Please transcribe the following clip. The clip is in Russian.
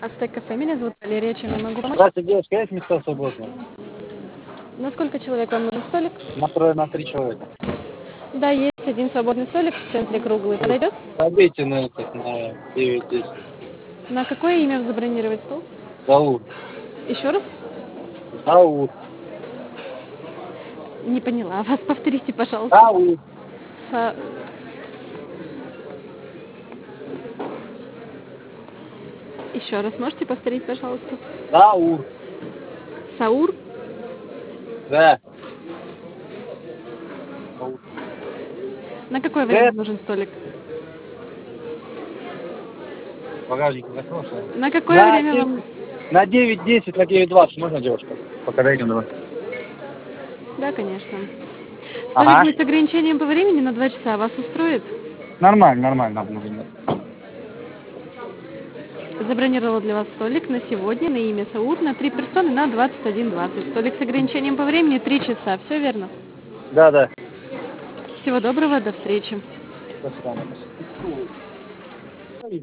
Ацтек кафе, меня зовут Валерия, чем я могу помочь? Здравствуйте, девушка, есть места свободные? На сколько человек вам нужен столик? На три человека. Да, есть один свободный столик в центре круглый. Подойдет? Забейте на этот, на 9-10. На какое имя забронировать стол? Заур. Еще раз? Заур. Не поняла вас. Повторите, пожалуйста. Заур. Са- Еще раз можете повторить, пожалуйста? Заур. Саур? Да. Заур. На какое время нужен столик? Багажник закрыл, что ли? На какое На время вам... на 9-10, на 9-20 можно, девушка? Пока дойдем до вас. Да, конечно. Столик Ага. будет с ограничением по времени на 2 часа. Вас устроит? Нормально. Забронировала для вас столик на сегодня на имя Саур на 3 персоны на 21:20. Столик с ограничением по времени 3 часа. Все верно? Да. Всего доброго, до встречи. До свидания.